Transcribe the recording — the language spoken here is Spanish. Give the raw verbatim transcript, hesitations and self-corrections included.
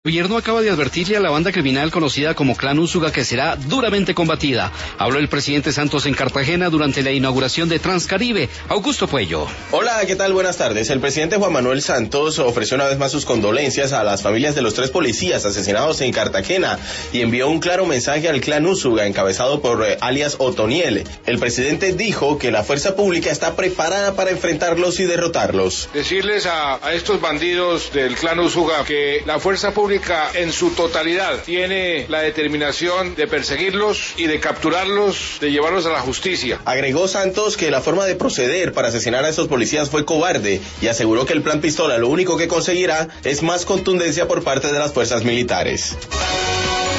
El gobierno acaba de advertirle a la banda criminal conocida como Clan Úsuga que será duramente combatida. Habló el presidente Santos en Cartagena durante la inauguración de Transcaribe. Augusto Puello. Hola, ¿qué tal? Buenas tardes. El presidente Juan Manuel Santos ofreció una vez más sus condolencias a las familias de los tres policías asesinados en Cartagena y envió un claro mensaje al Clan Úsuga encabezado por eh, alias Otoniel. El presidente dijo que la fuerza pública está preparada para enfrentarlos y derrotarlos. Decirles a, a estos bandidos del Clan Úsuga que la fuerza pública en su totalidad tiene la determinación de perseguirlos y de capturarlos, de llevarlos a la justicia. Agregó Santos que la forma de proceder para asesinar a estos policías fue cobarde y aseguró que el plan Pistola lo único que conseguirá es más contundencia por parte de las fuerzas militares.